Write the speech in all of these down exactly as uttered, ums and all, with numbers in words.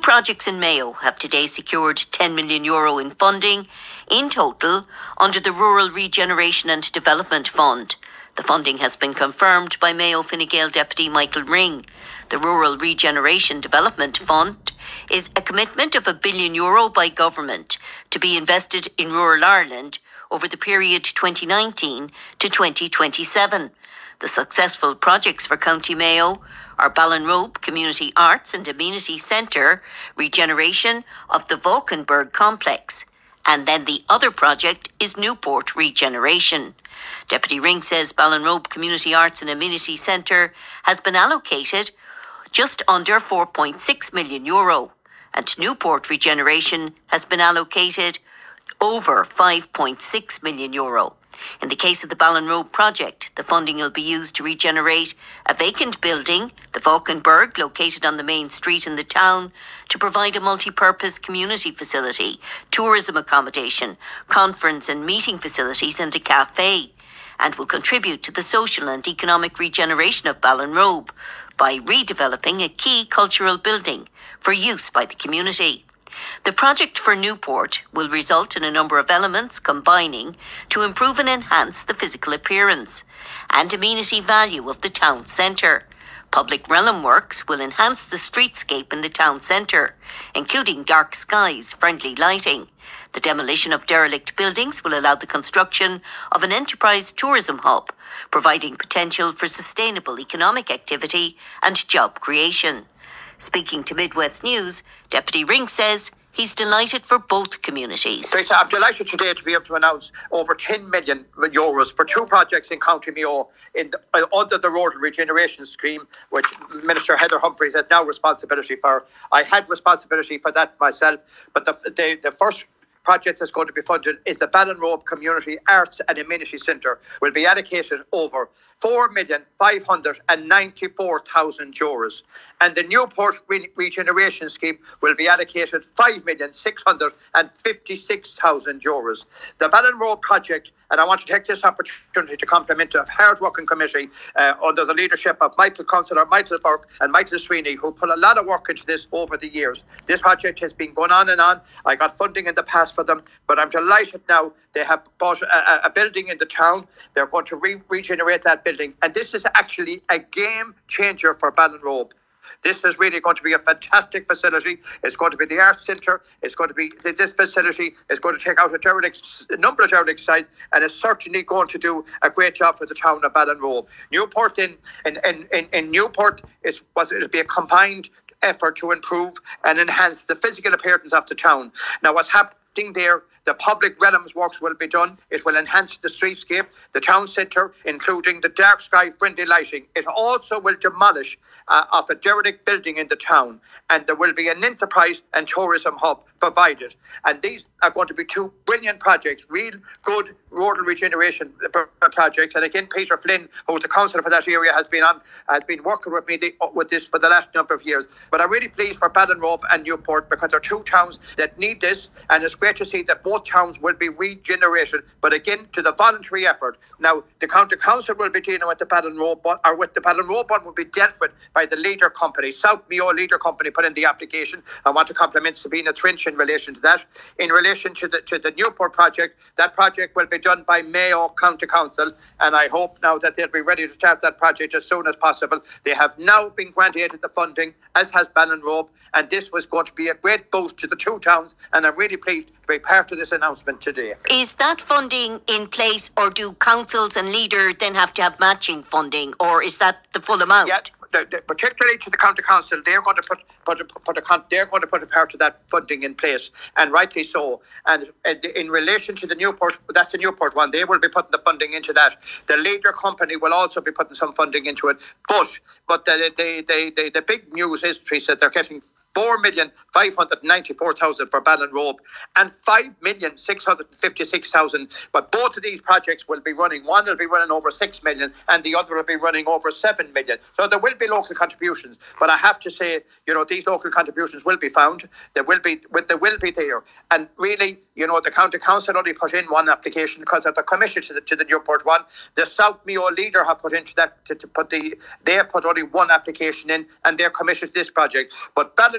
projects in Mayo have today secured ten million euro in funding in total under the Rural Regeneration and Development Fund. The funding has been confirmed by Mayo Fine Gael Deputy Michael Ring. The Rural Regeneration Development Fund is a commitment of a billion euro by government to be invested in rural Ireland over the period twenty nineteen to twenty twenty-seven. The successful projects for County Mayo are Ballinrobe Community Arts and Amenity Centre, regeneration of the Valkenburg complex, and then the other project is Newport Regeneration. Deputy Ring says Ballinrobe Community Arts and Amenity Centre has been allocated just under four point six million euro, and Newport Regeneration has been allocated over five point six million euro. In the case of the Ballinrobe project, the funding will be used to regenerate a vacant building, the Valkenburg, located on the main street in the town, to provide a multi-purpose community facility, tourism accommodation, conference and meeting facilities and a cafe, and will contribute to the social and economic regeneration of Ballinrobe by redeveloping a key cultural building for use by the community. The project for Newport will result in a number of elements combining to improve and enhance the physical appearance and amenity value of the town centre. Public realm works will enhance the streetscape in the town centre, including dark skies, friendly lighting. The demolition of derelict buildings will allow the construction of an enterprise tourism hub, providing potential for sustainable economic activity and job creation. Speaking to Midwest News, Deputy Ring says he's delighted for both communities. Teresa, I'm delighted today to be able to announce over ten million euros for two projects in County Mayo in the, uh, under the Rural Regeneration Scheme, which Minister Heather Humphreys has now responsibility for. I had responsibility for that myself, but the, the, the first project that's going to be funded is the Ballinrobe Community Arts and Amenity Centre, will be allocated over four million five hundred ninety-four thousand euros. And the Newport Re- Regeneration Scheme will be allocated five million six hundred fifty-six thousand euros. The Ballinrobe project, and I want to take this opportunity to compliment a hard-working committee uh, under the leadership of Michael Councillor Michael Burke and Michael Sweeney, who put a lot of work into this over the years. This project has been going on and on. I got funding in the past for them, but I'm delighted now they have bought a, a building in the town. They're going to re- regenerate that building, and this is actually a game changer for Ballinrobe. This is really going to be a fantastic facility. It's going to be the Arts Centre. It's going to be, this facility is going to take out a, derelict, a number of derelict sites, and it's certainly going to do a great job for the town of Ballinrobe. Newport in, in, in, in Newport, is, was, it'll be a combined effort to improve and enhance the physical appearance of the town. Now, what's happening there, the public realms works will be done. It will enhance the streetscape, the town centre, including the dark sky friendly lighting. It also will demolish uh, of a derelict building in the town, and there will be an enterprise and tourism hub provided. And these are going to be two brilliant projects, real good rural regeneration projects. And again, Peter Flynn, who's the councillor for that area, has been on, has been working with me the, with this for the last number of years. But I'm really pleased for Ballinrobe and Newport, because they're two towns that need this, and it's great to see that both towns will be regenerated, but again, to the voluntary effort. Now, the county council will be dealing with the Ballinrobe one, or with the Ballinrobe one will be dealt with by the Leader Company. South Mayo Leader Company put in the application. I want to compliment Sabina Trinch in relation to that. In relation to the to the Newport project, that project will be done by Mayo County Council, and I hope now that they'll be ready to start that project as soon as possible. They have now been granted the funding, as has Ballinrobe, and this was going to be a great boost to the two towns, and I'm really pleased to be part of this announcement today. Is that funding in place, or do councils and Leader then have to have matching funding, or is that the full amount? Yeah. Particularly to the county council, they're going to put put a, put a they're going to put a part of that funding in place, and rightly so. And in relation to the Newport, that's the Newport one, they will be putting the funding into that. The Leader Company will also be putting some funding into it. But but the the the the, the big news is, Teresa, they're getting four million five hundred ninety-four thousand for Ballinrobe and five million six hundred fifty-six thousand. But both of these projects will be running. One will be running over six million and the other will be running over seven million. So there will be local contributions. But I have to say, you know, these local contributions will be found. They will be, they will be there. And really, you know, the county council only put in one application because of the commission to the, to the Newport one. The South Mayo Leader have put into that, to, to put the, they have put only one application in and they're commissioned to this project. But Ballin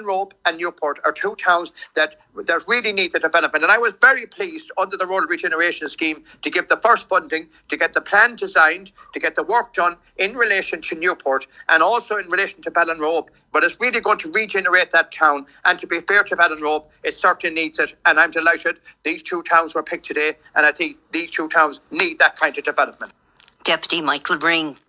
Ballinrobe and Newport are two towns that, that really need the development. And I was very pleased under the Rural Regeneration Scheme to give the first funding, to get the plan designed, to get the work done in relation to Newport and also in relation to Ballinrobe. But it's really going to regenerate that town. And to be fair to Ballinrobe, it certainly needs it. And I'm delighted these two towns were picked today. And I think these two towns need that kind of development. Deputy Michael Ring.